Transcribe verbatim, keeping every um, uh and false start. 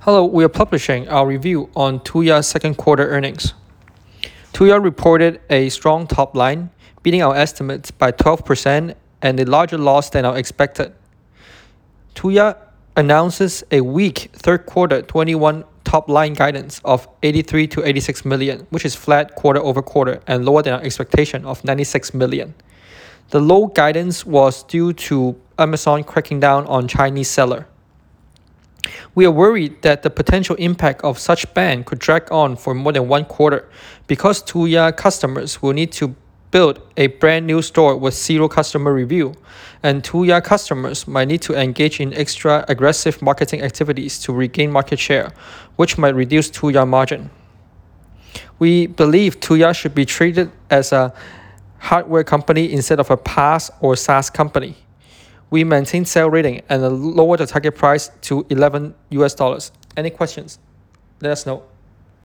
Hello, we are publishing our review on Tuya's second quarter earnings. Tuya reported a strong top line, beating our estimates by twelve percent and a larger loss than our expected. Tuya announces a weak third quarter twenty-one top line guidance of eighty-three to eighty-six million, which is flat quarter over quarter and lower than our expectation of ninety-six million. The low guidance was due to Amazon cracking down on Chinese seller. We are worried that the potential impact of such ban could drag on for more than one quarter because Tuya customers will need to build a brand new store with zero customer review, and Tuya customers might need to engage in extra aggressive marketing activities to regain market share, which might reduce Tuya margin. We believe Tuya should be treated as a hardware company instead of a PaaS or SaaS company. We maintain sell rating and lower the target price to eleven U S dollars. Any questions? Let us know.